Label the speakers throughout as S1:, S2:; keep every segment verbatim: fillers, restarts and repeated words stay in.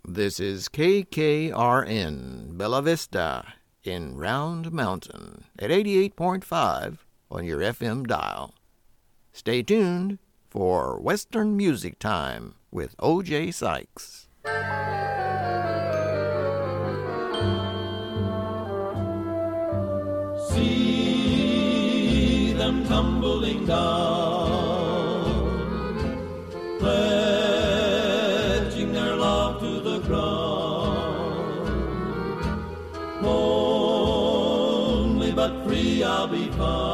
S1: This is K K R N, Bella Vista, in Round Mountain, at eighty-eight point five on your F M dial. Stay tuned for Western Music Time with O J Sykes.
S2: See them tumbling down, pledging their love to the ground. Lonely but free I'll be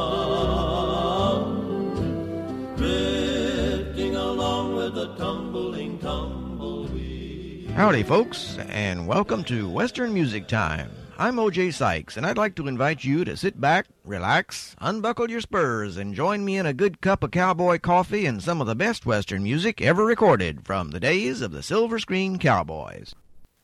S2: found, drifting along with the tumbling tumbleweed.
S1: Howdy, folks, and welcome to Western Music Time. I'm O J Sykes, and I'd like to invite you to sit back, relax, unbuckle your spurs, and join me in a good cup of cowboy coffee and some of the best Western music ever recorded from the days of the Silver Screen Cowboys.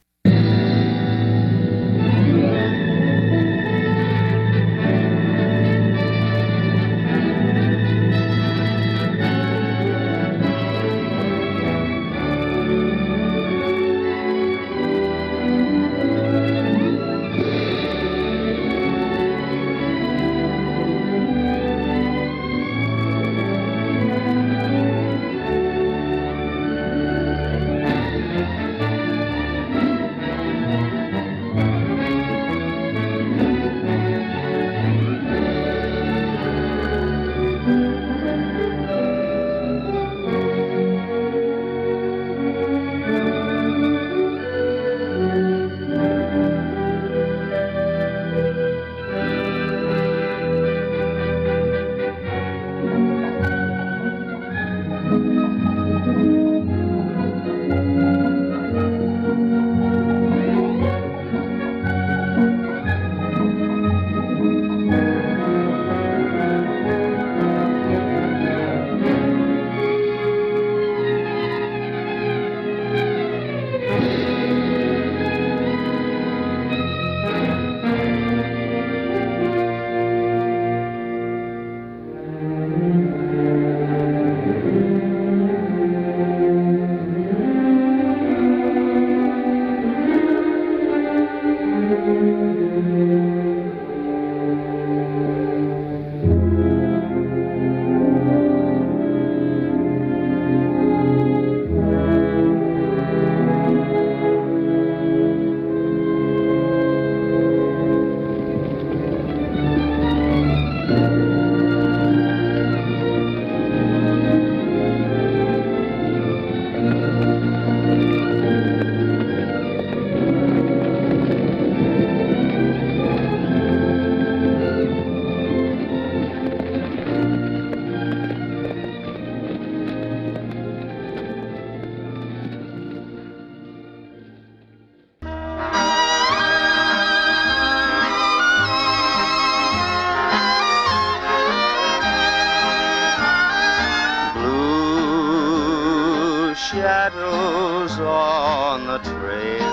S3: Shadows on the trail,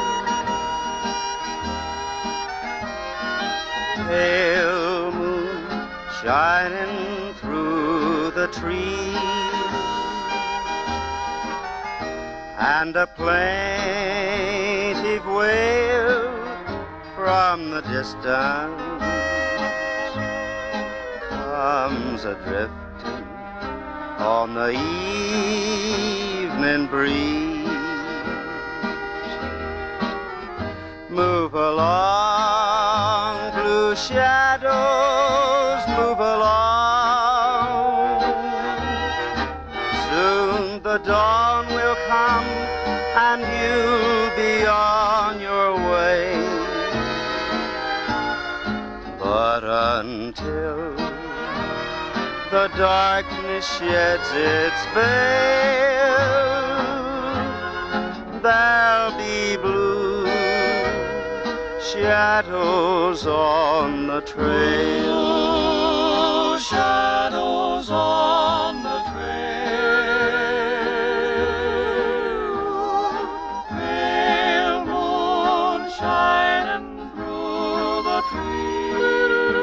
S3: pale moon shining through the trees, and a plaintive wail from the distance comes a-drifting on the evening breeze. Move along, blue shadows, move along. Soon the dawn will come and you'll be on your way. But until the darkness sheds its veil, there'll be blue shadows on the trail. Shadows on the trail. Pale moon shining through the trees,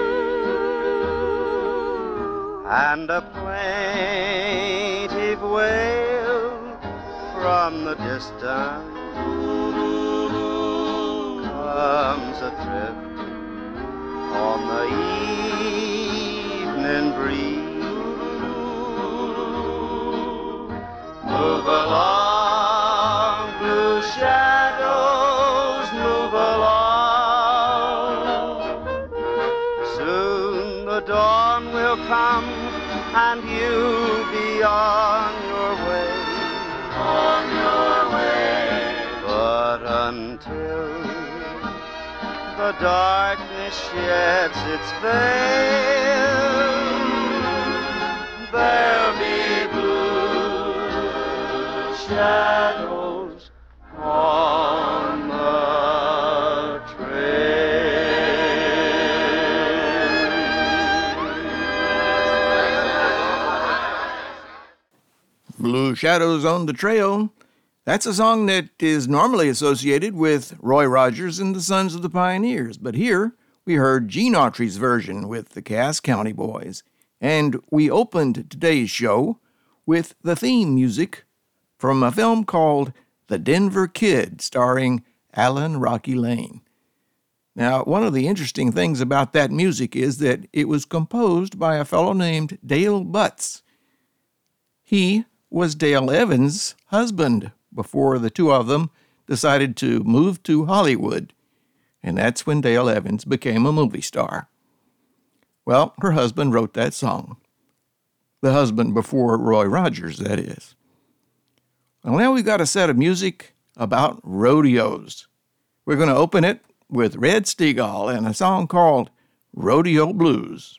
S3: and a plaintive wail from the distance comes adrift on the evening breeze. Move along, blue shadows, move along. Soon the dawn will come and you'll be on your way. On your way. But until the darkness sheds its veil, there'll be blue shadows on the
S1: Blue Shadows on the Trail. That's a song that is normally associated with Roy Rogers and the Sons of the Pioneers, but here we heard Gene Autry's version with the Cass County Boys. And we opened today's show with the theme music from a film called The Denver Kid, starring Alan Rocky Lane. Now, one of the interesting things about that music is that it was composed by a fellow named Dale Butts. He was Dale Evans' husband before the two of them decided to move to Hollywood, and that's when Dale Evans became a movie star. Well, her husband wrote that song. The husband before Roy Rogers, that is. Well, now we've got a set of music about rodeos. We're going to open it with Red Steagall and a song called Rodeo Blues.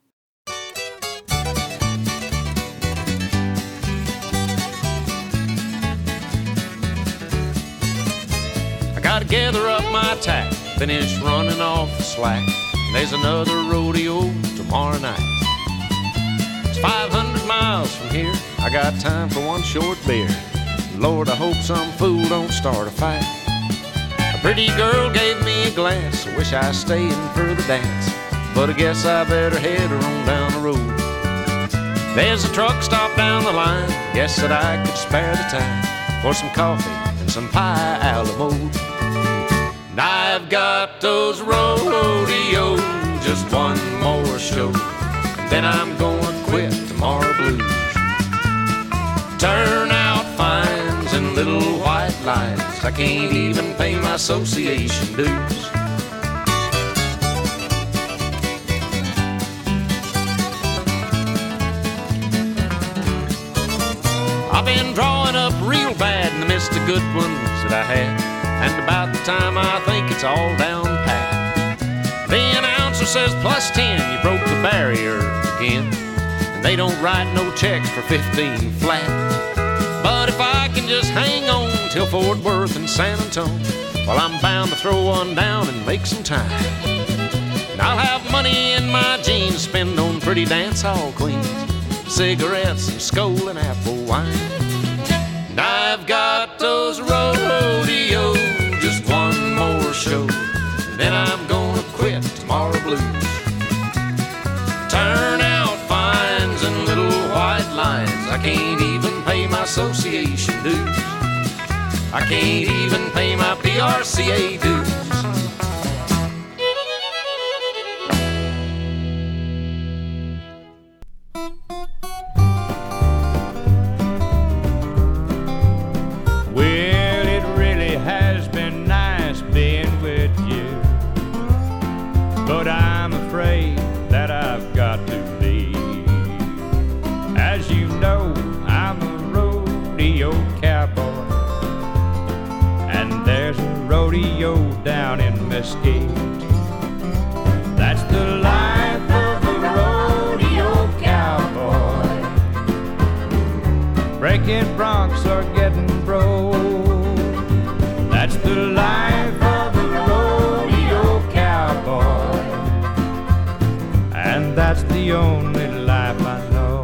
S4: Gotta gather up my tack, finish running off the slack. There's another rodeo tomorrow night. It's five hundred miles from here, I got time for one short beer. Lord, I hope some fool don't start a fight. A pretty girl gave me a glass, I wish I stayed for the dance, but I guess I better head her on down the road. There's a truck stop down the line, guess that I could spare the time for some coffee and some pie a la mode. And I've got those rodeos, just one more show, and then I'm gonna quit tomorrow blues. Turnout fines and little white lines, I can't even pay my association dues. I've been drawing up real bad in the midst of good ones that I had, and about the time I think it's all down pat, the announcer says plus ten, you broke the barrier again, and they don't write no checks for fifteen flat. But if I can just hang on till Fort Worth and San Antonio, well, I'm bound to throw one down and make some time. And I'll have money in my jeans, spend on pretty dance hall queens, cigarettes and Skol and apple wine. And I've got those rodeos, just one more show, and then I'm gonna quit tomorrow blues. Turnout fines and little white lines, I can't even pay my association dues. I can't even pay my P R C A dues.
S2: But I'm afraid that I've got to leave. As you know, I'm a rodeo cowboy, and there's a rodeo down in Mesquite. That's the life of a rodeo cowboy. Breaking broncs are getting broke. That's the life of a rodeo cowboy. And that's the only life I know.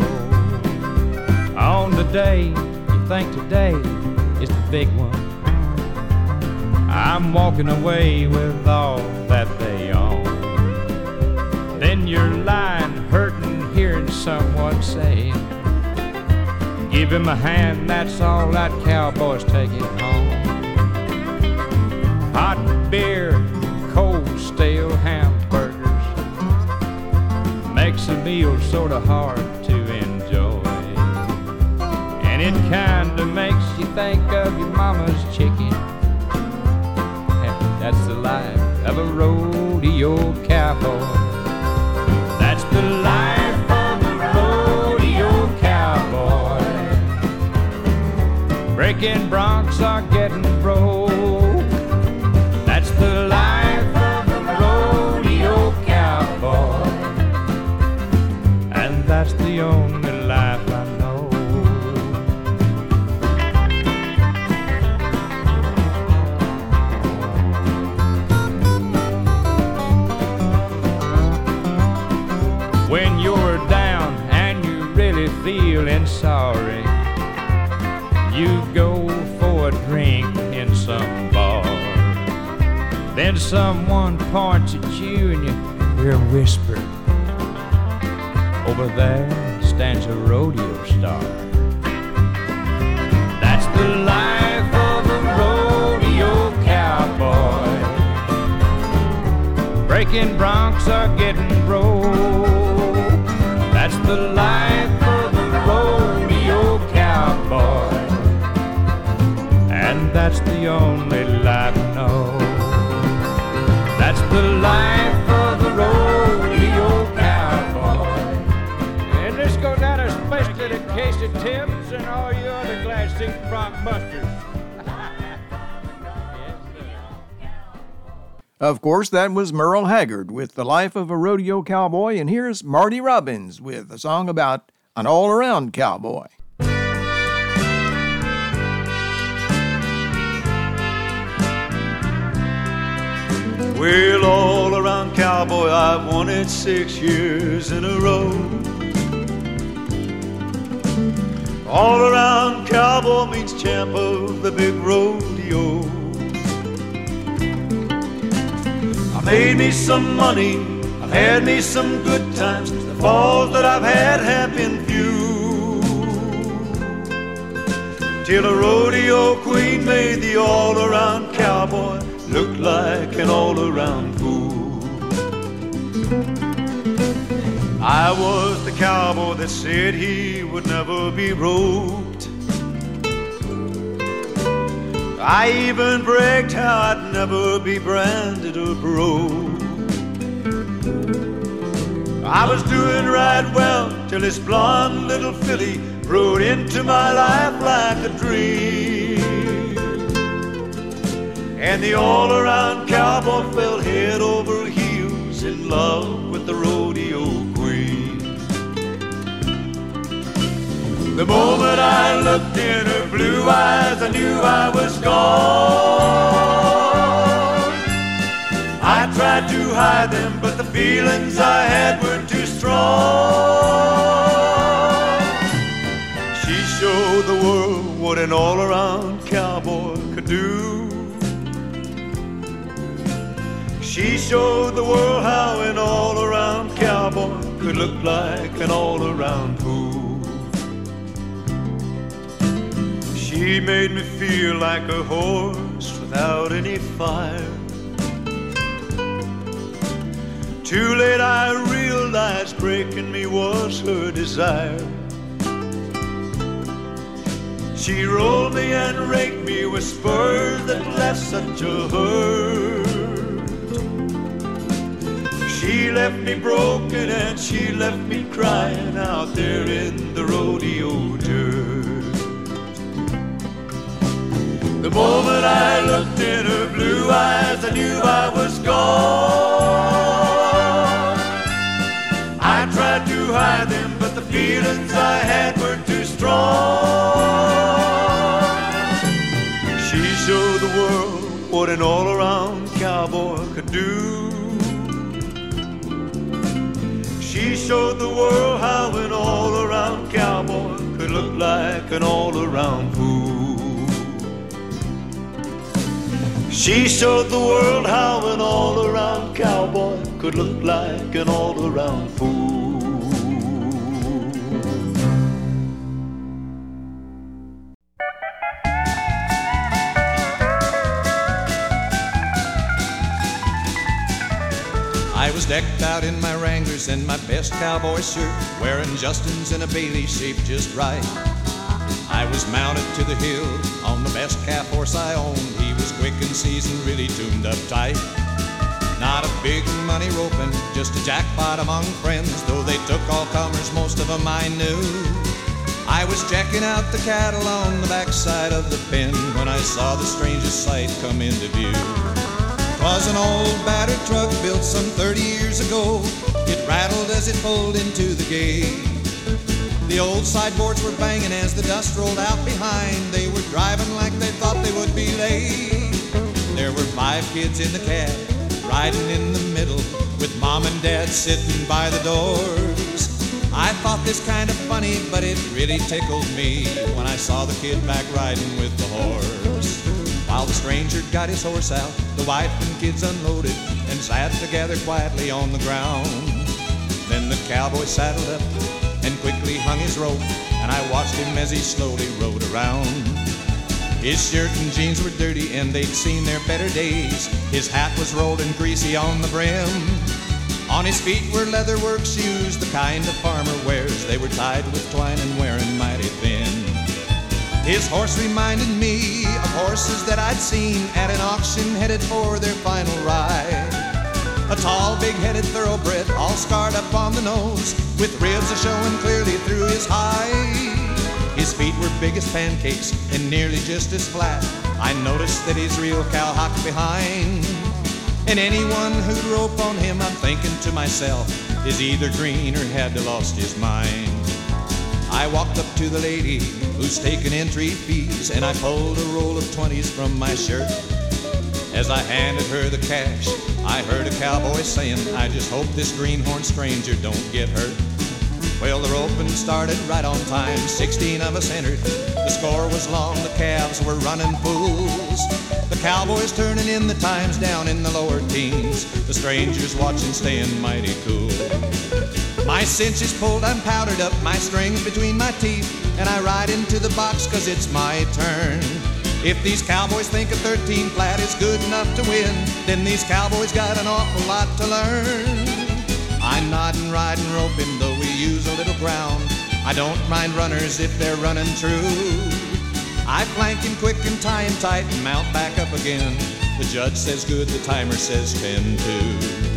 S2: On the day you think today is the big one, I'm walking away with all that they own. Then you're lying hurting, hearing someone say, give him a hand, that's all that cowboy's taking home. Hot beer, cold meal sorta hard to enjoy. And it kinda makes you think of your mama's chicken. That's the life of a rodeo cowboy. That's the life of a rodeo cowboy. Breaking broncs are getting broke. That's the life of a rodeo cowboy. And that's the only life I know. When you're down and you really feeling sorry, you go for a drink in some bar. Then someone points at you and you hear a whisper, over there stands a rodeo star. That's the life of a rodeo cowboy. Breaking broncs are getting broke. That's the life of a rodeo cowboy. And that's the only life I know. That's the life of a rodeo cowboy. And this goes out especially to Casey Tibbs and all you other glad seat bronc busters.
S5: Of course, that was Merle Haggard with The Life of a Rodeo Cowboy, and here's Marty Robbins with a song about an all-around cowboy.
S6: Well, all-around cowboy, I've won it six years in a row. All-around cowboy means champ of the big rodeo. I made me some money, I've had me some good times. The falls that I've had have been few, till a rodeo queen made the all-around cowboy look like an all-around fool. I was the cowboy that said he would never be roped. I even bragged how I'd never be branded or broke. I was doing right well till this blonde little filly rode into my life like a dream. And the all-around cowboy fell head over heels in love with the rodeo queen. The moment I looked in her blue eyes, I knew I was gone. I tried to hide them, but the feelings I had were too strong. She showed the world what an all-around cowboy could do. She showed the world how an all-around cowboy could look like an all-around fool. She made me feel like a horse without any fire. Too late I realized breaking me was her desire. She rolled me and raked me with spurs that left such a hurt. She left me broken and she left me crying out there in the rodeo dirt. The moment I looked in her blue eyes, I knew I was gone. I tried to hide them, but the feelings I had were too strong. She showed the world what an all-around cowboy could do. She showed the world how an all-around cowboy could look like an all-around fool. She showed the world how an all-around cowboy could look like an all-around fool.
S7: I was decked out in my Wranglers and my best cowboy shirt, wearing Justins and a Bailey shaped just right. I was mounted to the hill on the best calf horse I owned. He was quick and seasoned, really tuned up tight. Not a big money roping, just a jackpot among friends. Though they took all comers, most of them I knew. I was checking out the cattle on the backside of the pen when I saw the strangest sight come into view. 'Twas an old battered truck built some thirty years ago. It rattled as it pulled into the gate. The old sideboards were banging as the dust rolled out behind. They were driving like they thought they would be late. There were five kids in the cab, riding in the middle, with mom and dad sitting by the doors. I thought this kind of funny, but it really tickled me when I saw the kid back riding with the horse. While the stranger got his horse out, the wife and kids unloaded and sat together quietly on the ground. Then the cowboy saddled up and quickly hung his rope, and I watched him as he slowly rode around. His shirt and jeans were dirty and they'd seen their better days. His hat was rolled and greasy on the brim. On his feet were leatherwork shoes, the kind a farmer wears. They were tied with twine and wearing mighty thin. His horse reminded me of horses that I'd seen at an auction headed for their final ride. A tall, big-headed thoroughbred, all scarred up on the nose, with ribs a-showing clearly through his hide. His feet were big as pancakes and nearly just as flat. I noticed that his real cow hocked behind. And anyone who'd rope on him, I'm thinking to myself, is either green or had to lost his mind. I walked up to the lady who's taking entry fees, and I pulled a roll of twenties from my shirt. As I handed her the cash, I heard a cowboy saying, I just hope this greenhorn stranger don't get hurt. Well, the roping started right on time. Sixteen of us entered. The score was long, the calves were running fools. The cowboys turning in the times down in the lower teens. The strangers watching, staying mighty cool. My cinches pulled, I'm powdered up, my strings between my teeth, and I ride into the box 'cause it's my turn. If these cowboys think a thirteen flat is good enough to win, then these cowboys got an awful lot to learn. I nod and ride and roping, though we use a little ground. I don't mind runners if they're running true. I flank him quick and tie him tight and mount back up again. The judge says good, the timer says ten two.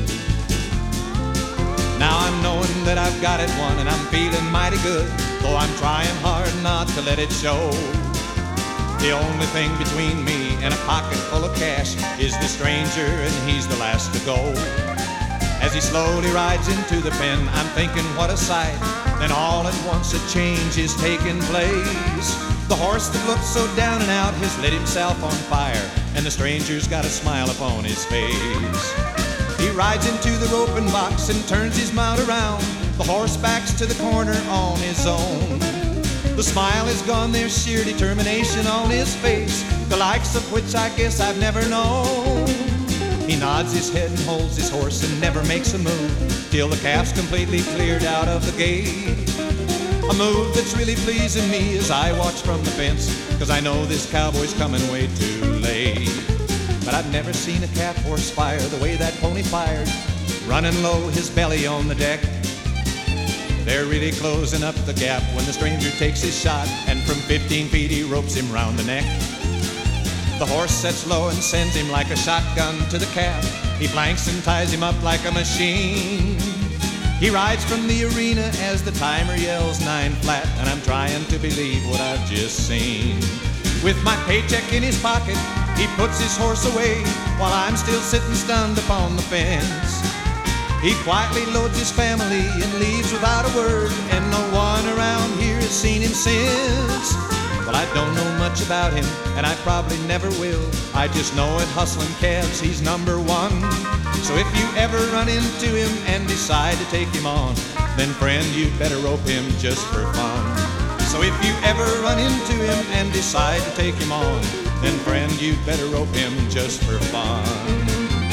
S7: Now I'm knowing that I've got it won and I'm feeling mighty good, though I'm trying hard not to let it show. The only thing between me and a pocket full of cash is the stranger, and he's the last to go. As he slowly rides into the pen, I'm thinking what a sight. Then all at once a change is taking place. The horse that looked so down and out has lit himself on fire, and the stranger's got a smile upon his face. He rides into the roping box and turns his mount around. The horse backs to the corner on his own. The smile is gone, there's sheer determination on his face, the likes of which I guess I've never known. He nods his head and holds his horse and never makes a move till the calf's completely cleared out of the gate. A move that's really pleasing me as I watch from the fence, 'cause I know this cowboy's coming way too late. But I've never seen a calf horse fire the way that pony fired, running low, his belly on the deck. They're really closing up the gap when the stranger takes his shot, and from fifteen feet he ropes him round the neck. The horse sets low and sends him like a shotgun to the calf. He flanks and ties him up like a machine. He rides from the arena as the timer yells nine flat, and I'm trying to believe what I've just seen. With my paycheck in his pocket, he puts his horse away while I'm still sitting stunned upon the fence. He quietly loads his family and leaves without a word, and no one around here has seen him since. Well, I don't know much about him, and I probably never will. I just know at hustling calves he's number one. So if you ever run into him and decide to take him on, then friend, you'd better rope him just for fun. So if you ever run into him and decide to take him on, then friend, you'd better rope him just for fun.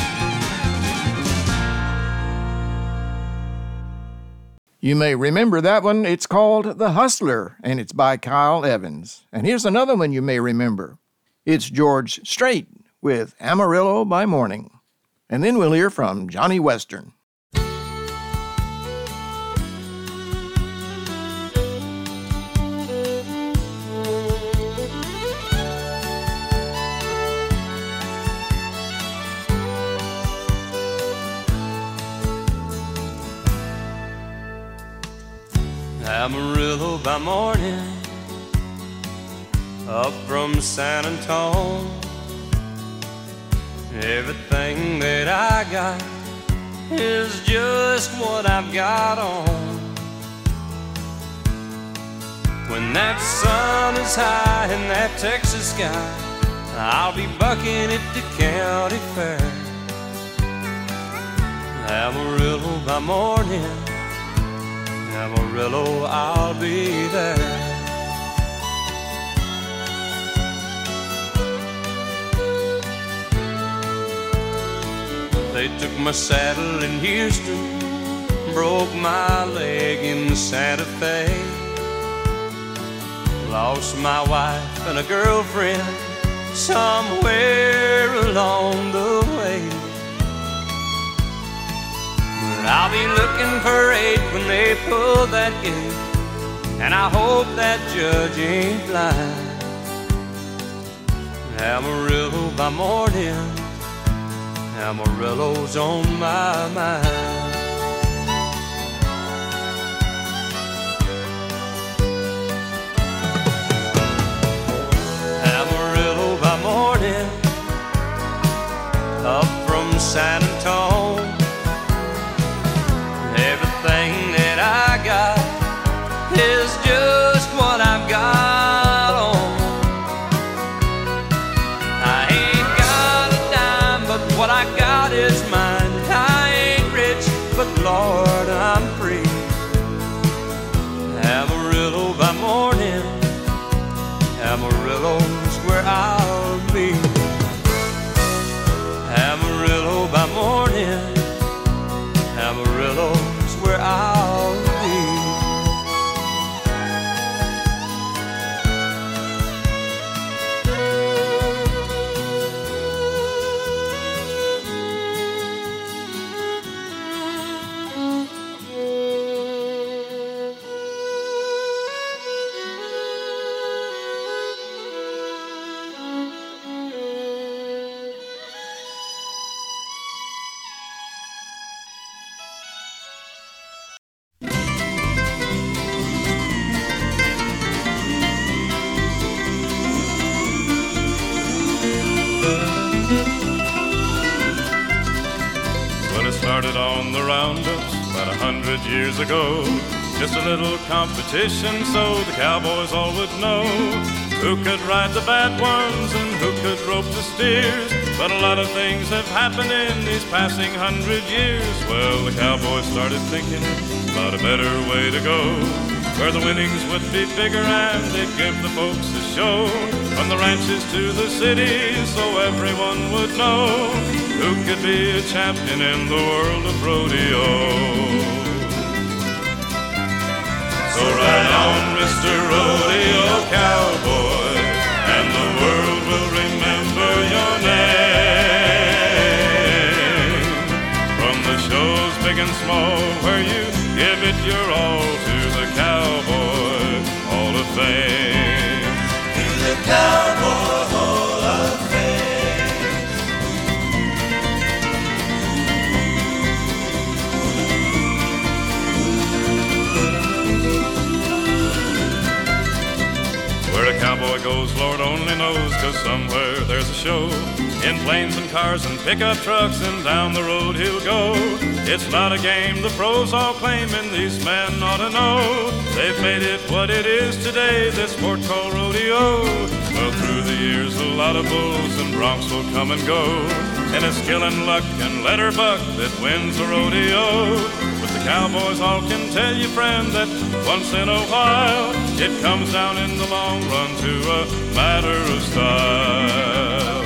S5: You may remember that one. It's called The Hustler, and it's by Kyle Evans. And here's another one you may remember. It's George Strait with Amarillo by Morning. And then we'll hear from Johnny Western.
S4: Amarillo by morning, up from San Antone. Everything that I got is just what I've got on. When that sun is high in that Texas sky, I'll be bucking at the county fair. Amarillo by morning, Amarillo, I'll be there. They took my saddle in Houston, broke my leg in Santa Fe, lost my wife and a girlfriend somewhere along the way. But I'll be looking for eight when they pull that gate, and I hope that judge ain't blind. Amarillo by morning, Amarillo's on my mind. Amarillo by morning, up from San Antone. Everything that I got is just what I've got on. I ain't got a dime, but what I got is mine. I ain't rich, but Lord, I'm free. Amarillo by morning, Amarillo's where I'll be. Amarillo by morning, Amarillo's where I'll be.
S8: Started on the roundups about a hundred years ago. Just a little competition so the cowboys all would know who could ride the bad ones and who could rope the steers. But a lot of things have happened in these passing hundred years. Well, the cowboys started thinking about a better way to go, where the winnings would be bigger and they'd give the folks a show, from the ranches to the cities, so everyone would know who could be a champion in the world of rodeo. So ride on, Mister Rodeo Cowboy, and the world will remember your name. From the shows big and small, where you give it your all to the Cowboy Hall of Fame. To the Cowboy Hall of Fame. Where a cowboy goes, Lord only knows, 'cause somewhere there's a show. In planes and cars and pickup trucks, and down the road he'll go. It's not a game the pros all claim, and these men ought to know. They've made it what it is today, this sport called rodeo. Well, through the years a lot of bulls and broncs will come and go, and it's skill and luck and letterbuck that wins the rodeo. But the cowboys all can tell you, friend, that once in a while it comes down in the long run to a matter of style.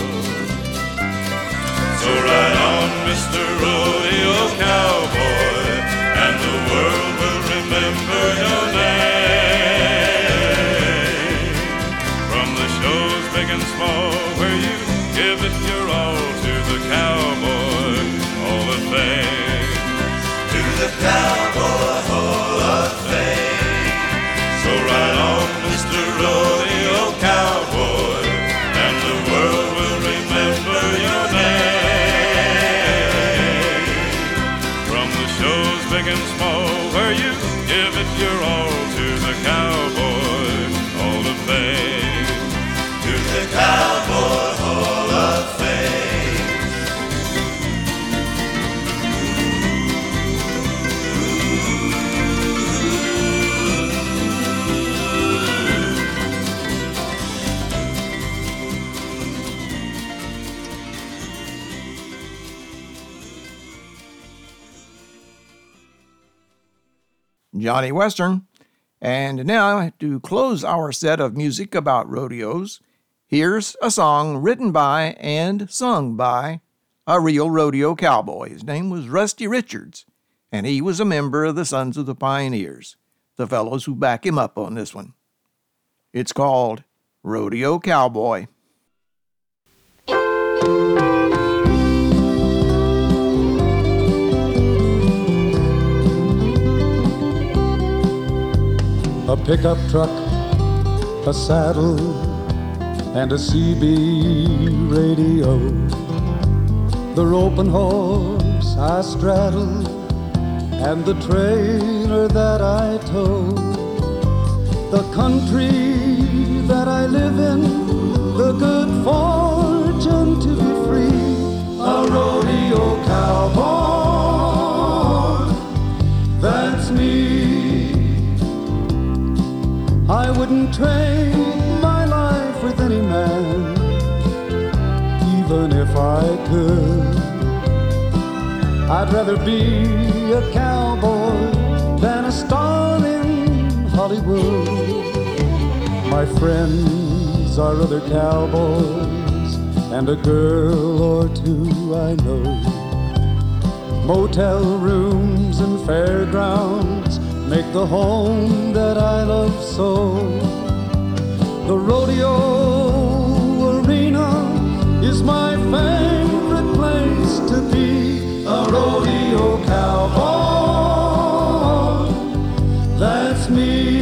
S8: So ride on, Mister Rodeo Cowboy, and the world will remember your name. From the shows big and small, where you give it your all to the Cowboy Hall of Fame. To the Cowboy Hall of Fame. So ride on, Mister Rodeo Cowboy, and the world will remember your name. Big and small, where you give it your all to
S5: Johnny Western. And now, to close our set of music about rodeos, here's a song written by and sung by a real rodeo cowboy. His name was Rusty Richards, and he was a member of the Sons of the Pioneers, the fellows who back him up on this one. It's called Rodeo Cowboy.
S9: A pickup truck, a saddle, and a C B radio. The rope and horse I straddle, and the trailer that I tow. The country that I live in, the good fortune to be free. A rodeo cowboy, that's me. I wouldn't trade my life with any man, even if I could. I'd rather be a cowboy than a star in Hollywood. My friends are other cowboys, and a girl or two I know. Motel rooms and fairgrounds make the home that I love so. The rodeo arena is my favorite place to be. A rodeo cowboy, that's me.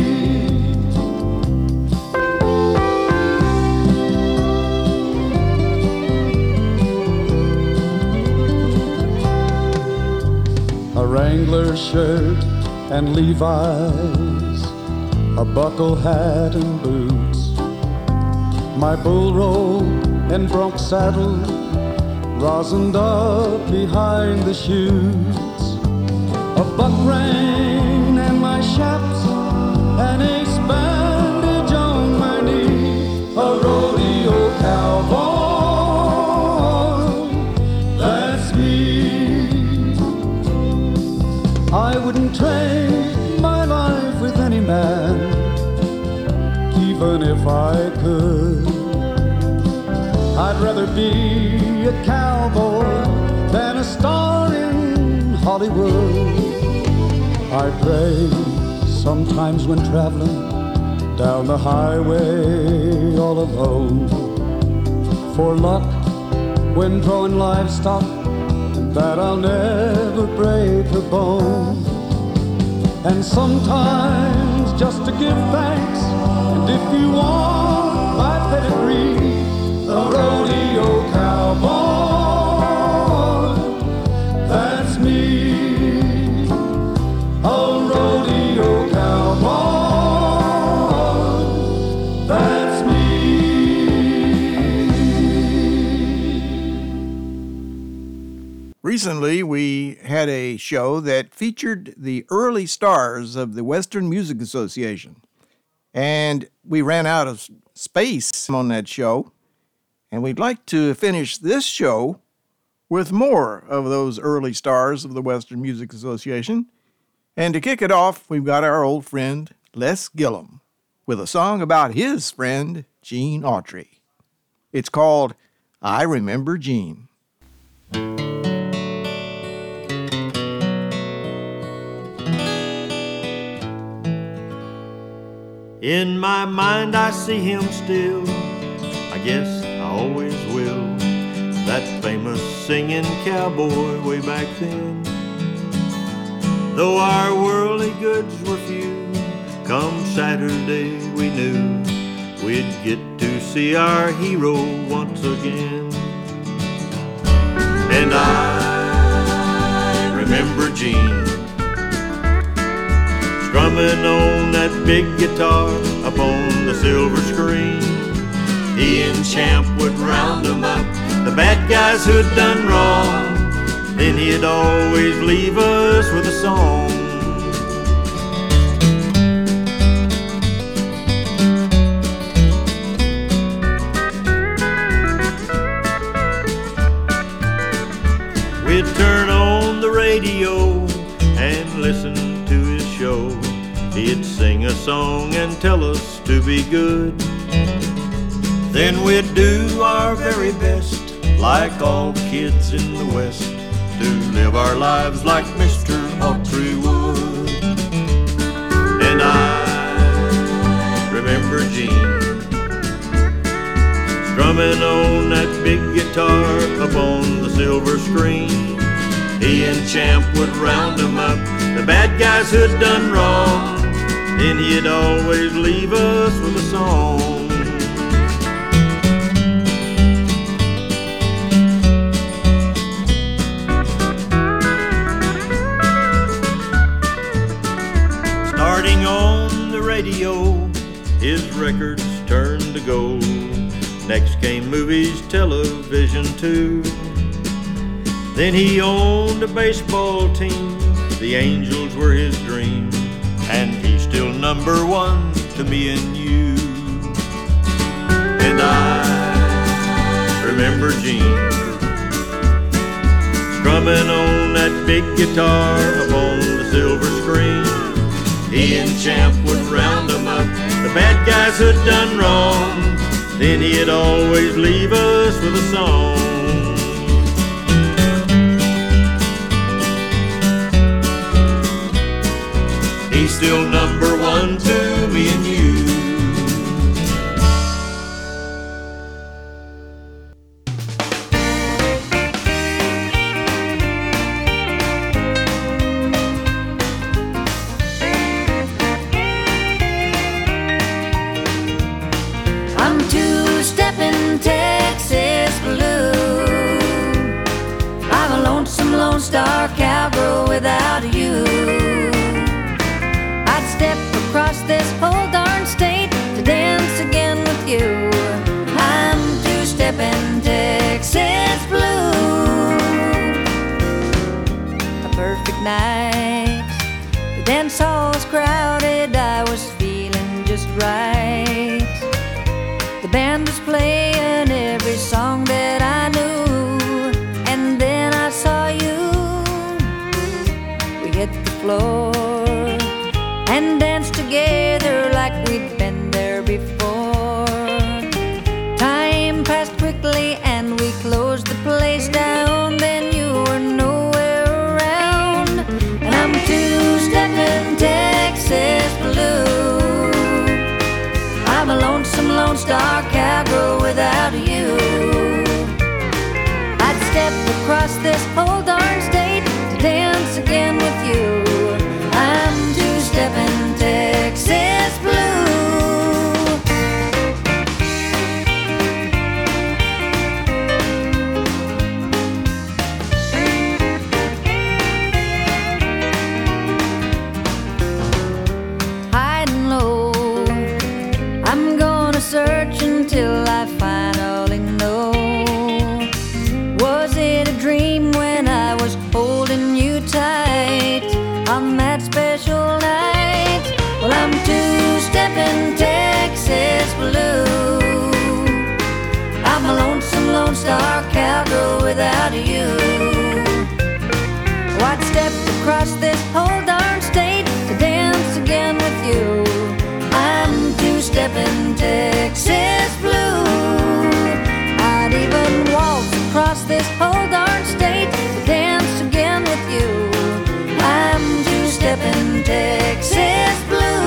S9: A Wrangler shirt and Levi's, a buckle hat and boots, my bull rope and bronc saddle rosined up behind the chutes, a buck rein and my chaps, and ace bandage on my knee. A rodeo cowboy, that's me. I wouldn't trade my life with any man, even if I could. I'd rather be a cowboy than a star in Hollywood. I pray sometimes when traveling down the highway all alone, for luck when drawing livestock, and that I'll never break a bone. And sometimes just to give thanks, and if you want my pedigree, a rodeo cowboy, that's me. A rodeo cowboy, that's me.
S5: Recently, we had a show that featured the early stars of the Western Music Association, and we ran out of space on that show. And we'd like to finish this show with more of those early stars of the Western Music Association. And to kick it off, we've got our old friend Les Gillum with a song about his friend Gene Autry. It's called I Remember Gene.
S6: In my mind I see him still, I guess I always will. That famous singing cowboy way back then. Though our worldly goods were few, come Saturday we knew we'd get to see our hero once again. And I remember Gene strumming on that big guitar up on the silver screen. He and Champ would round 'em up, the bad guys who'd done wrong. Then he'd always leave us with a song. We'd turn on the radio and listen to his show. he'd sing a song and tell us to be good. Then we'd do our very best, like all kids in the West, to live our lives like Mister Hawtree would. And I remember Gene strumming on that big guitar up on the silver screen. He and Champ would round 'em up, the bad guys who'd done wrong. Then he'd always leave us with a song. Starting on the radio, his records turned to gold. Next came movies, television too. Then he owned a baseball team, the Angels were his dream, and he's still number one to me and you. And I remember Gene strumming on that big guitar up on the silver screen. He and Champ would round 'em up, the bad guys who'd done wrong. Then he'd always leave us with a song. He's still number one to me and you.
S10: I'm two-stepping Texas blue. I'm a lonesome Lone Star cowgirl without you. I'd step across this whole darn state to dance again with you. I'm two-stepping Texas blue. A perfect night. The dance hall's crowded. I was feeling just right. The band was playing every song that I knew, and then I saw you. We hit the floor and danced together like we'd been there before. Time passed quickly and we closed the place down. Then you were nowhere around, and I'm two-stepping Texas blue. I'm a lonesome Lone Star cowgirl without you. I'd step across this whole darn state to dance again with you. I'm two-stepping Texas blue. Hiding low, I'm gonna search until I finally know. Was it a dream when I was holding you tight on that special night? Well, I'm two-stepping Texas blue. I'm a lonesome Lone Star cowgirl without you. Oh, I'd step across this whole darn state to dance again with you. I'm two-stepping Texas blue. I'd even waltz across this whole darn state to dance again with you. I'm two-stepping Texas blue.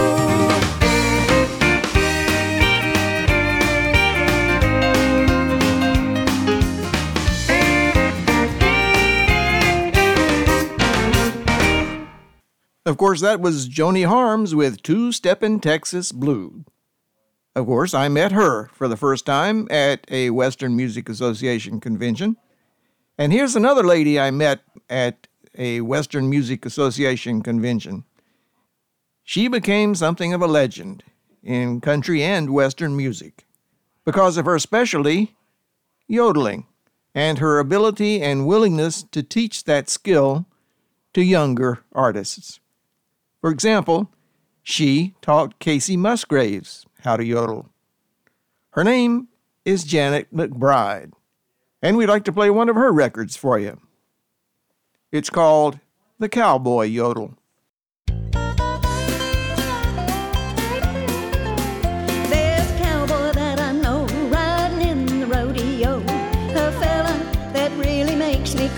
S5: Of course, that was Joni Harms with Two-Steppin' Texas Blue. Of course, I met her for the first time at a Western Music Association convention. And here's another lady I met at a Western Music Association convention. She became something of a legend in country and Western music because of her specialty, yodeling, and her ability and willingness to teach that skill to younger artists. For example, she taught Casey Musgraves how to yodel. Her name is Janet McBride, and we'd like to play one of her records for you. It's called The Cowboy Yodel.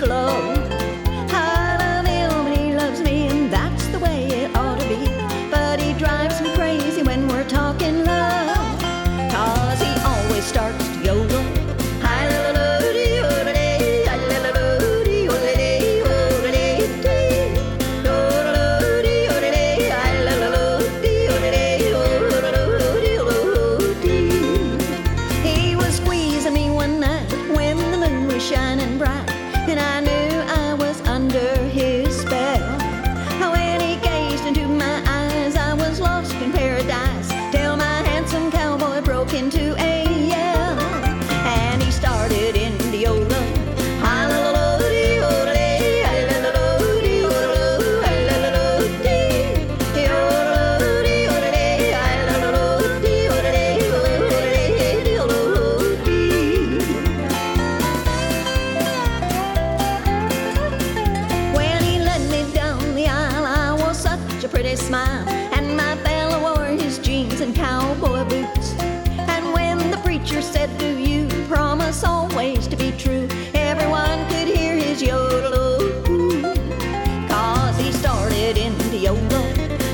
S10: glow. I love him and he loves me, and that's the way it ought to be. But he drives me crazy when we're talking love, 'cause he always starts to yodel. He was squeezing me one night when the moon was shining bright, and I knew I was under his spell. When he gazed into my eyes, I was lost in paradise, till my handsome cowboy broke into a yell, and he started Indiola. When he led me down the aisle, I was such a pretty smile, and my fella wore his jeans and cowboy boots. And when the preacher said, "Do you promise always to be true?" everyone could hear his yodel, 'cause he started Indiola.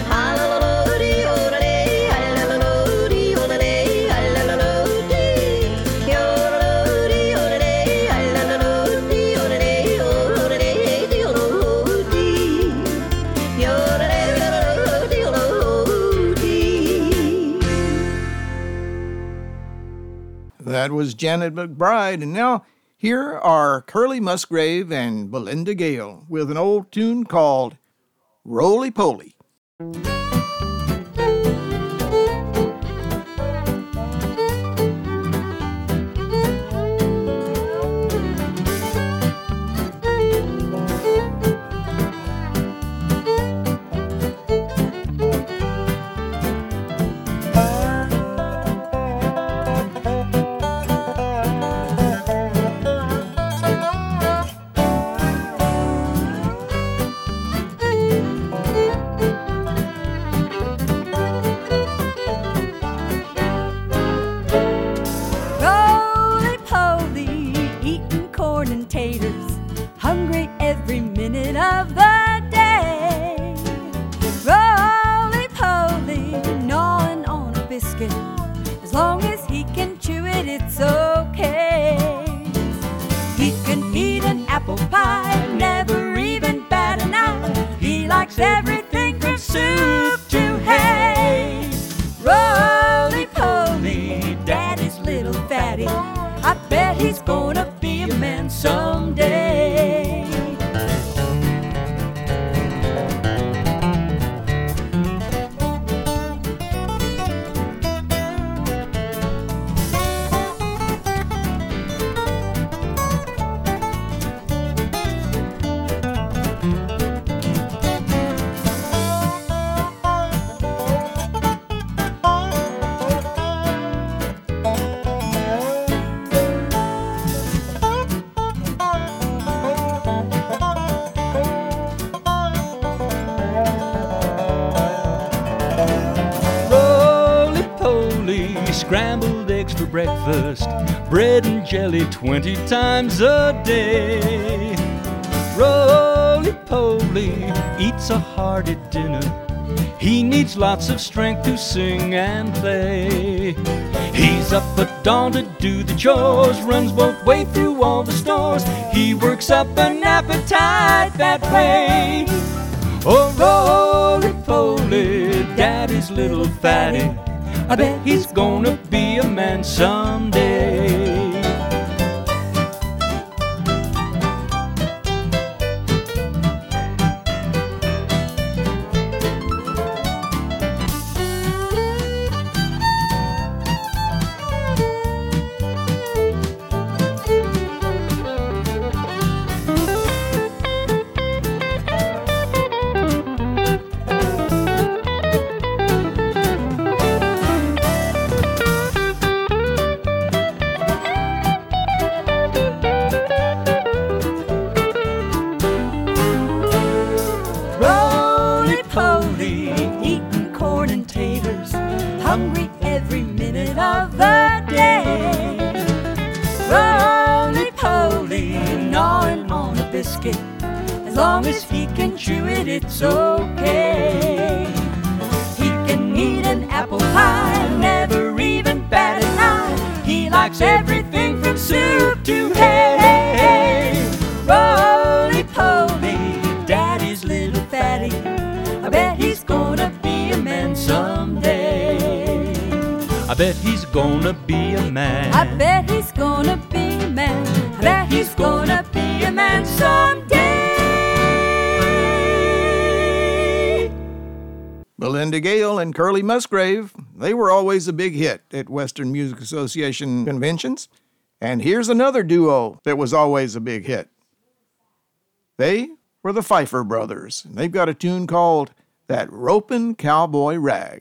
S5: That was Janet McBride, and now here are Curly Musgrave and Belinda Gale with an old tune called Roly Poly.
S11: Roly-poly, eating corn and taters, hungry every minute of the day. Roly-poly, gnawing on a biscuit, as long as he can chew it, it's okay. He can eat an apple pie, never even bat an eye. He likes everything from soup to hay. Roly-poly, daddy's little fatty, I bet he's gonna be a man someday.
S12: Scrambled eggs for breakfast, bread and jelly twenty times a day. Roly-poly eats a hearty dinner. He needs lots of strength to sing and play. He's up at dawn to do the chores, runs both way through all the stores. He works up an appetite that way. Oh, roly-poly, daddy's little fatty, I bet he's gonna be a man someday.
S11: biscuit. As long as he can chew it, it's okay. He can eat an apple pie, never even bat an eye. He likes everything from soup to hay. Roly-poly, Daddy's little fatty. I bet he's gonna be a man someday.
S12: I bet he's gonna be a man.
S11: I bet he's gonna be a man. I bet he's gonna be a man someday.
S5: Belinda Gale and Curly Musgrave, they were always a big hit at Western Music Association conventions. And here's another duo that was always a big hit. They were the Pfeiffer Brothers. They've got a tune called That Ropin' Cowboy Rag.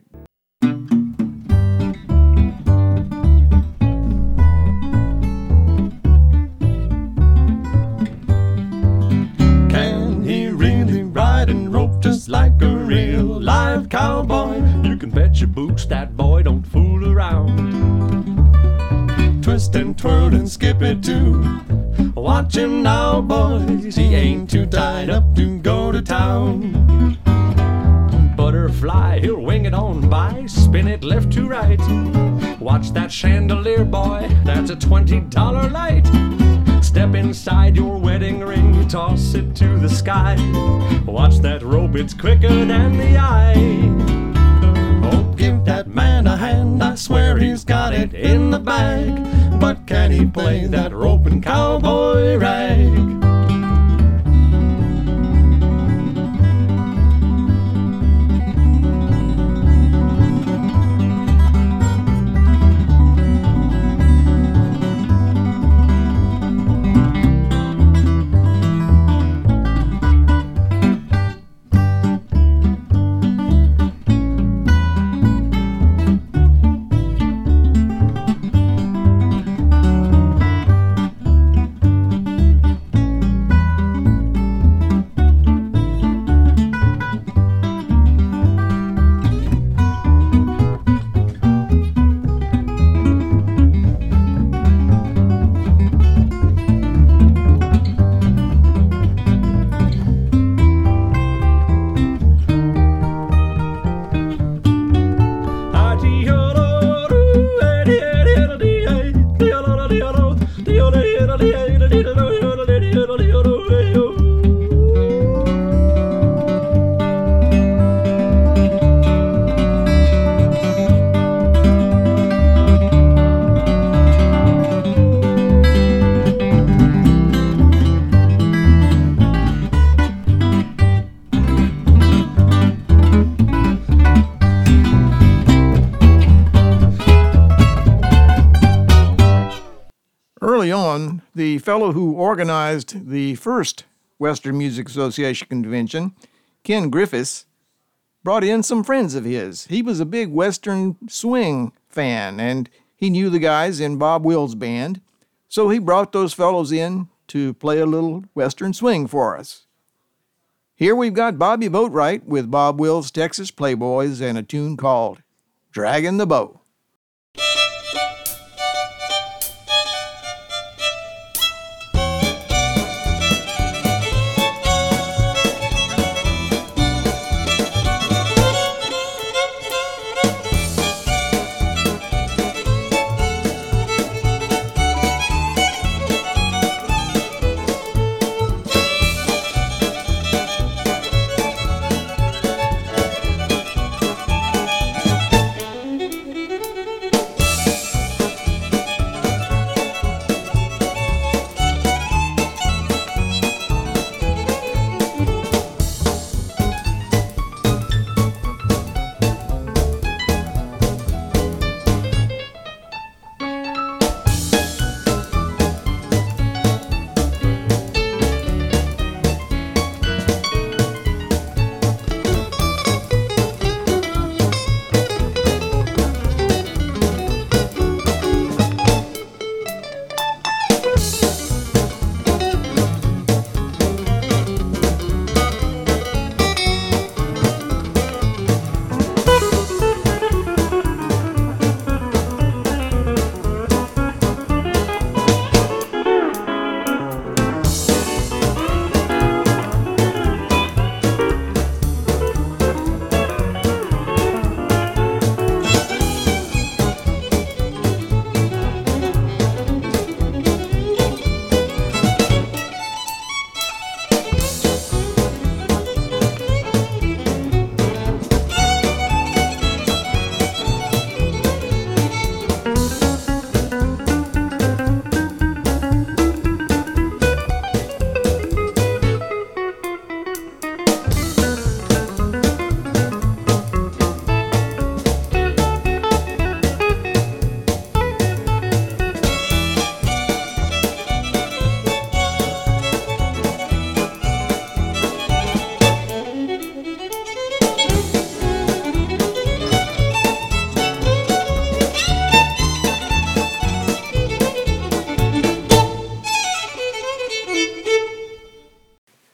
S9: Can he really ride and rope just like a real live cowboy?
S12: You can bet your boots that boy don't fool around.
S9: Twist and twirl and skip it too. Watch him now, boys, he ain't too tied up to go to town.
S12: Butterfly, he'll wing it on by, spin it left to right. Watch that chandelier, boy, that's a twenty dollar light. Step inside your wedding ring, you toss it to the sky. Watch that rope, it's quicker than the eye.
S9: Oh, give that man a hand, I swear he's got it in the bag. But can he play that ropin' cowboy rag?
S5: Early on, the fellow who organized the first Western Music Association convention, Ken Griffiths, brought in some friends of his. He was a big Western swing fan, and he knew the guys in Bob Wills' band, so he brought those fellows in to play a little Western swing for us. Here we've got Bobby Boatwright with Bob Wills' Texas Playboys and a tune called Draggin' the Bow.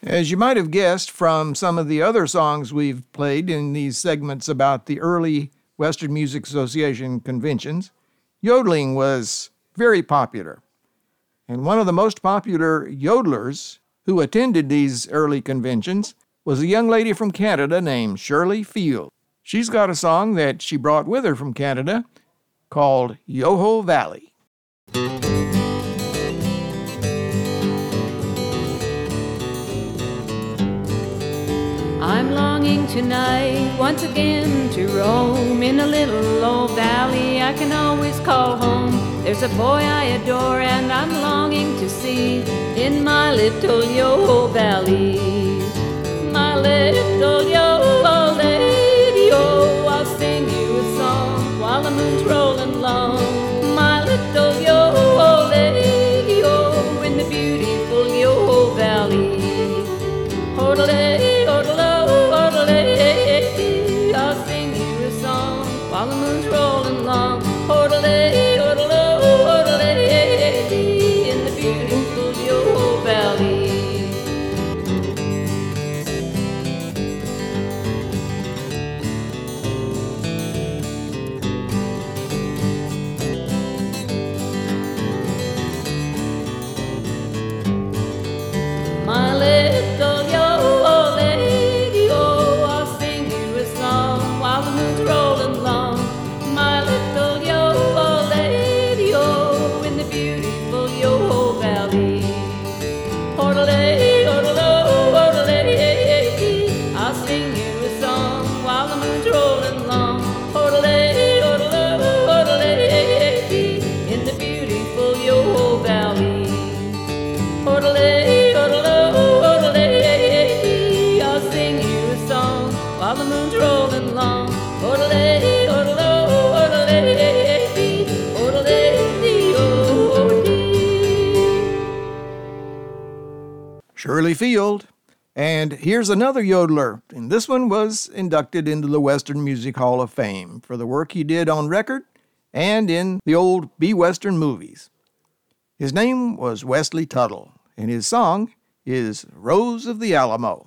S5: As you might have guessed from some of the other songs we've played in these segments about the early Western Music Association conventions, yodeling was very popular. And one of the most popular yodelers who attended these early conventions was a young lady from Canada named Shirley Field. She's got a song that she brought with her from Canada called Yoho Valley.
S13: I'm longing tonight once again to roam in a little old valley I can always call home. There's a boy I adore and I'm longing to see in my little Yoho Valley. My little Yoho lady, oh, I'll sing you a song while the moon's rolling long. My little Yoho lady, oh, in the beautiful Yoho Valley. Hodle, hodle, hodle, I'll sing you a song while the moon's rolling long. Hodle, hodle, hodle, in the beautiful Yoho Valley. My little Yoho lady, oh, I'll sing you a song while the moon's rolling long. My little Yoho lady, oh, in the beautiful Yoho Valley. Hodle, hodle, hodle, I'll sing you a song while the moon's rolling long. Hodle, hodle, hodle, in the beautiful Yoho Valley. Hodle, while the moon's rolling long. Odele, odele, odele, odele, odele.
S5: Shirley Field. And here's another yodeler, and this one was inducted into the Western Music Hall of Fame for the work he did on record and in the old B-Western movies. His name was Wesley Tuttle, and his song is Rose of the Alamo.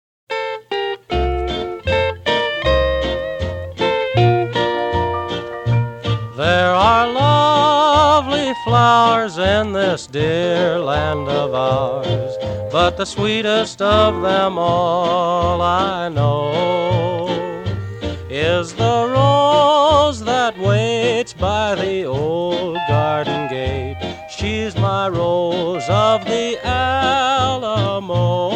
S14: There are lovely flowers in this dear land of ours, but the sweetest of them all I know is the rose that waits by the old garden gate. She's my rose of the Alamo.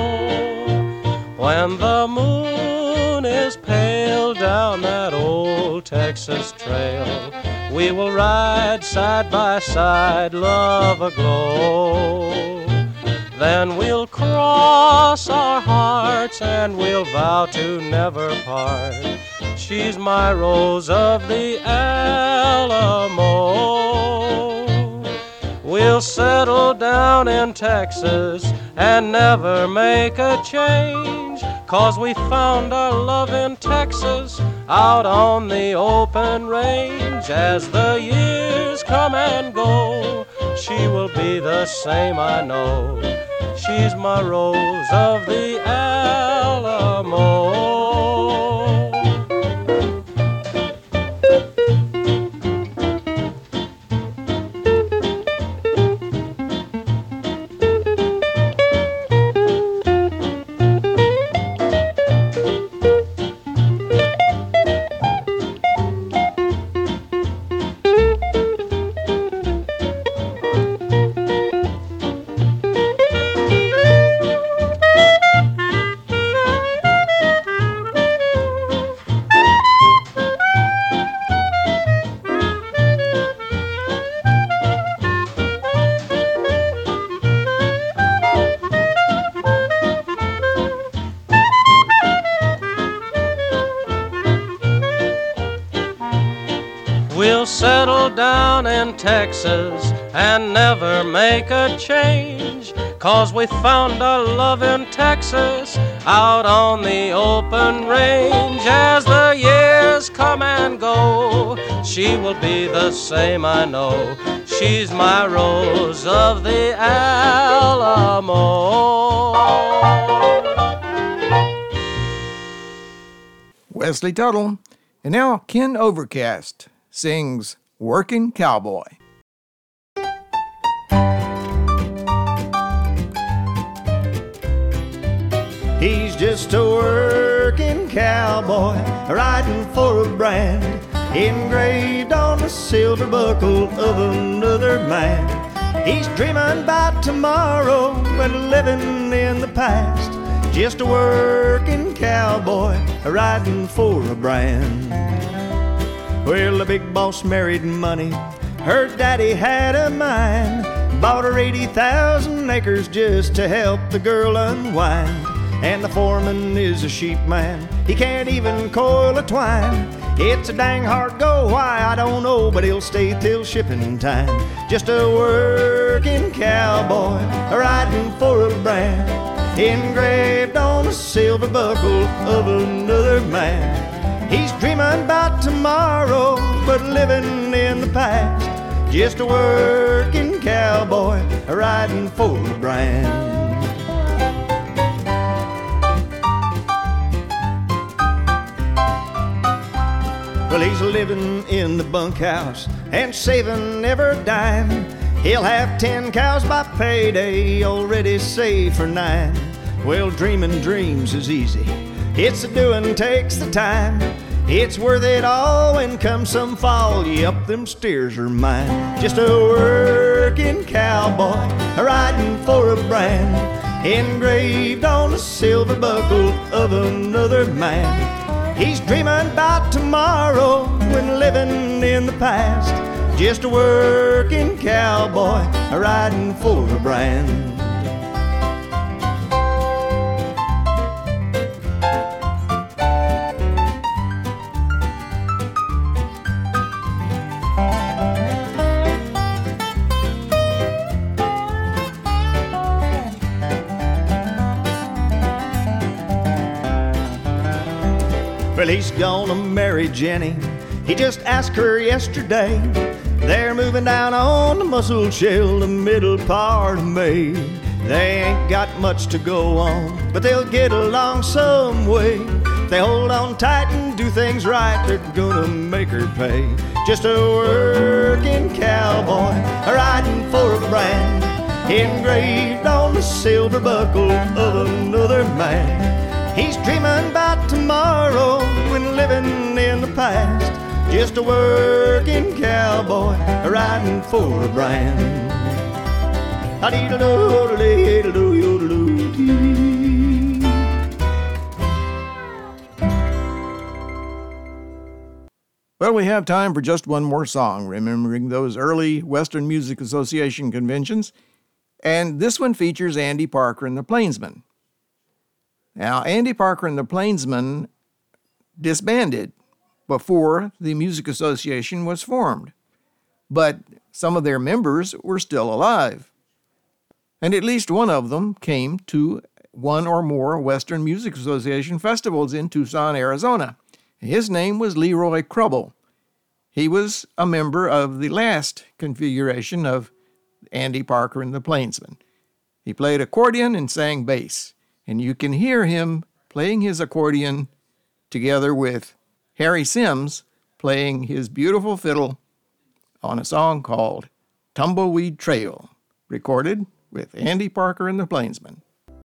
S14: When the moon is pale down that old Texas trail, we will ride side by side, love aglow. Then we'll cross our hearts and we'll vow to never part. She's my rose of the Alamo. We'll settle down in Texas and never make a change, 'cause we found our love in Texas out on the open range. As the years come and go, she will be the same, I know. She's my rose of the Alamo. We'll settle down in Texas and never make a change, 'cause we found our love in Texas out on the open range. As the years come and go, she will be the same, I know. She's my rose of the Alamo.
S5: Wesley Tuttle. And now Ken Overcast sings Workin' Cowboy.
S6: He's just a working cowboy, riding for a brand, engraved on the silver buckle of another man. He's dreaming about tomorrow, but living in the past. Just a working cowboy, riding for a brand. Well, the big boss married money, her daddy had a mine. Bought her eighty thousand acres just to help the girl unwind. And the foreman is a sheep man, he can't even coil a twine. It's a dang hard go, why I don't know, but he'll stay till shipping time. Just a working cowboy, riding for a brand, engraved on the silver buckle of another man. He's dreaming about tomorrow, but living in the past. Just a working cowboy, riding for a brand. Well, he's living in the bunkhouse and saving every dime. He'll have ten cows by payday, already saved for nine. Well, dreaming dreams is easy, it's the doing takes the time. It's worth it all when come some fall, yep, them steers are mine. Just a working cowboy, riding for a brand, engraved on the silver buckle of another man. He's dreaming about tomorrow when living in the past. Just a working cowboy, riding for a brand. Well, he's gonna marry Jenny, he just asked her yesterday. They're moving down on the Muscle Shell the middle part of May. They ain't got much to go on, but they'll get along some way. If they hold on tight and do things right, they're gonna make her pay. Just a working cowboy, riding for a brand, engraved on the silver buckle of another man. He's dreaming about tomorrow when living in the past. Just a working cowboy, riding for a brand.
S5: Well, we have time for just one more song, remembering those early Western Music Association conventions. And this one features Andy Parker and the Plainsmen. Now, Andy Parker and the Plainsmen disbanded before the Music Association was formed, but some of their members were still alive. And at least one of them came to one or more Western Music Association festivals in Tucson, Arizona. His name was Leroy Krubble. He was a member of the last configuration of Andy Parker and the Plainsmen. He played accordion and sang bass. And you can hear him playing his accordion together with Harry Sims playing his beautiful fiddle on a song called Tumbleweed Trail, recorded with Andy Parker and the Plainsmen.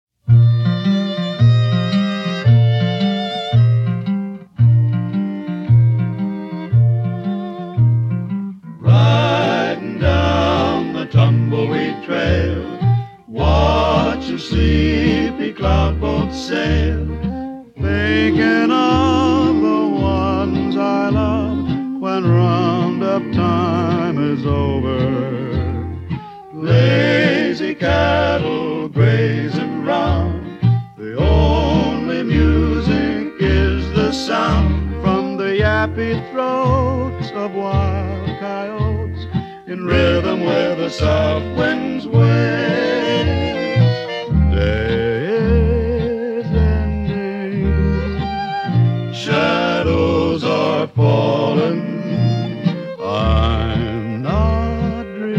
S15: Riding down the tumbleweed trail, watching sleepy cloud boats sail, thinking of the ones I love when roundup time is over. Lazy cattle grazing round, the only music is the sound from the yappy throats of wild coyotes in rhythm where the south winds wail. Day is ending, shadows are falling, I'm not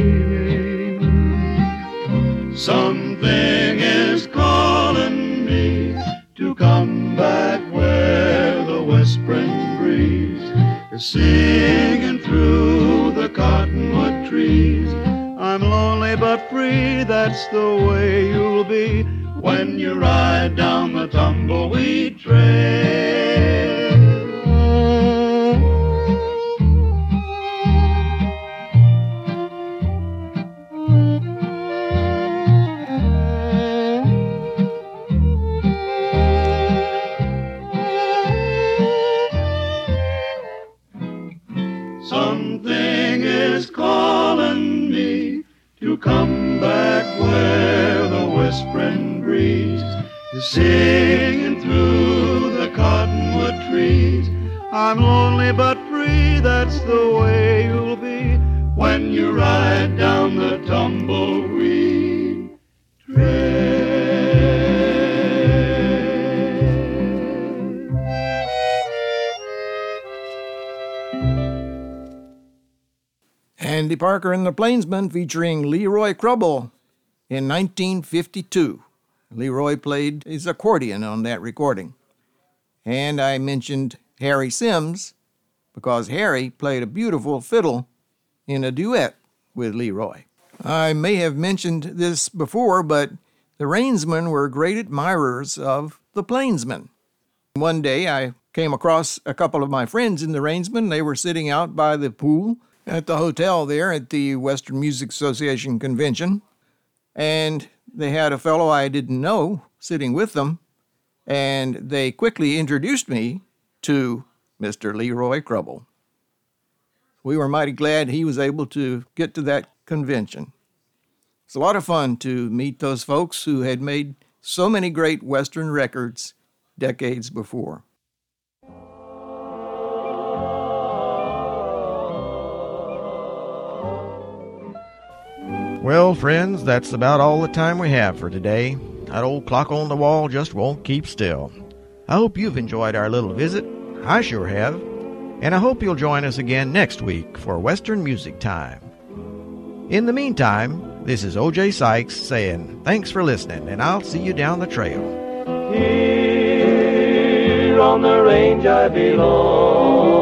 S15: dreaming. Something is calling me to come back where the whisper that's the way you'll be when you ride down the tumbleweed trail. Something is calling me to come back where the whispering breeze is singing through the cottonwood trees. I'm lonely but free, that's the way you'll be when you ride down the tumbleweed trail.
S5: Andy Parker and the Plainsmen featuring Leroy Crubble in nineteen fifty-two. Leroy played his accordion on that recording. And I mentioned Harry Sims because Harry played a beautiful fiddle in a duet with Leroy. I may have mentioned this before, but the Rainsmen were great admirers of the Plainsmen. One day I came across a couple of my friends in the Rainsmen. They were sitting out by the pool at the hotel there at the Western Music Association convention, and they had a fellow I didn't know sitting with them, and they quickly introduced me to Mister Leroy Crubble. We were mighty glad he was able to get to that convention. It's a lot of fun to meet those folks who had made so many great Western records decades before.
S1: Well, friends, that's about all the time we have for today. That old clock on the wall just won't keep still. I hope you've enjoyed our little visit. I sure have. And I hope you'll join us again next week for Western Music Time. In the meantime, this is O J Sykes saying thanks for listening, and I'll see you down the trail.
S14: Here on the range I belong.